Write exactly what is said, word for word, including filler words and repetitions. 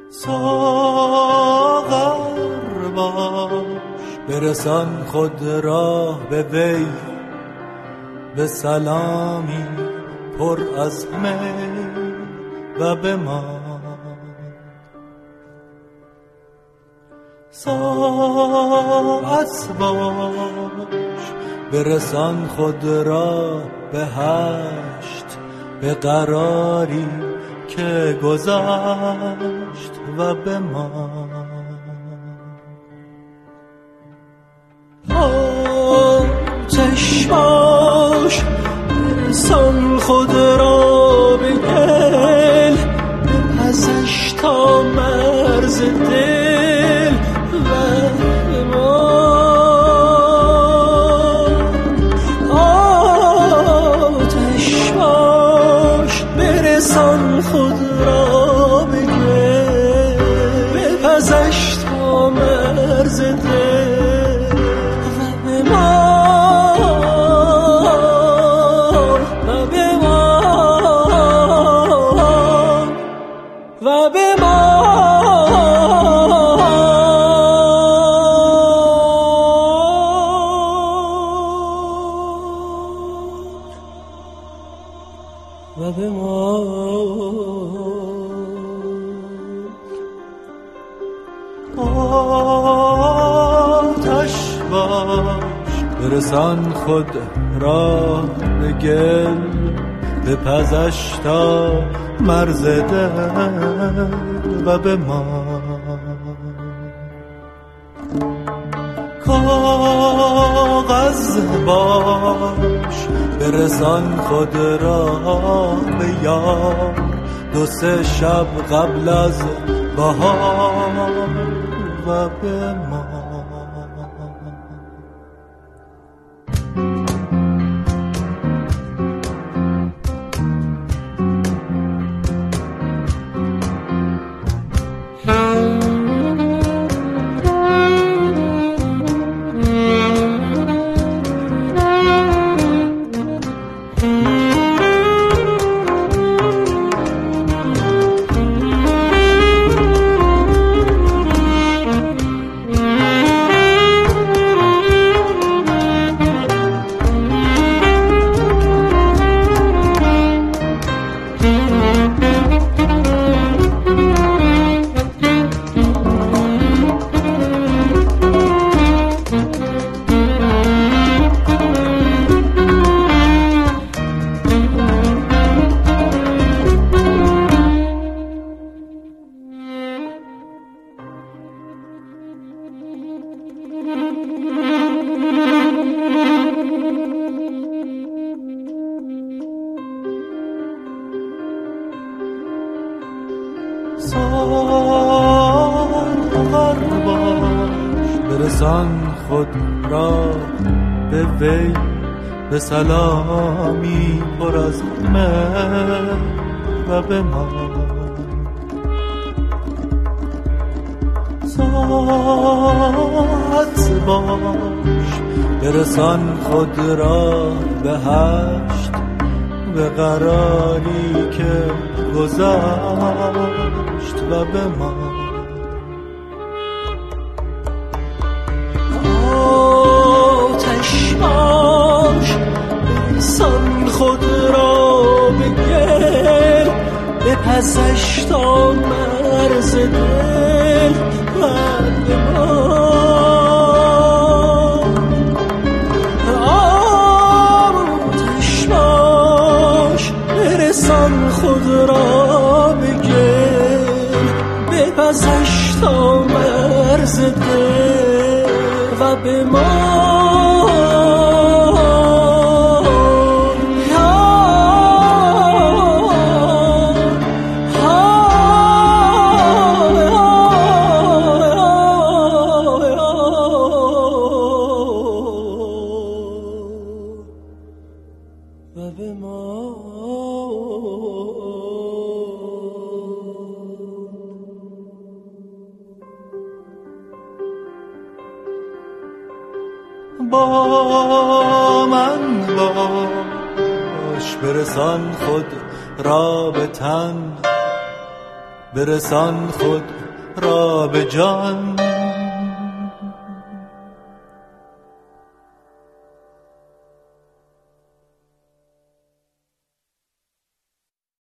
ساغر باش برسان خود را به وی، به سلامی پر از می و به ما. ساعت باش برسان خود را به هشت، به قراری که گذشت و به ما. آتش باش برسان خود را به گل، بپزش تا مرز دل و به ما. آتش باش برسان خود را به گل، بپزش تا مرز دل و به ما. آتش باش برسان خود را به گل، بپزش تا مرز دل و به ما. کاغذ باش برسان خود را به یار، دو سه شب قبل از بهار و به ما. ساغر باش برسان خود را به وی، به سلامی پر از مهر و به ما. ساعت باش برسان خود را به هشت، به قراری که گذشت و به ما. آتش باش برسان خود را به گل، بپزش تا مرز دل و به ما. برسان خود را به گل، بپزش تا مرز دل و به ما. با من باش برسان خود را به تن، برسان خود را به جان.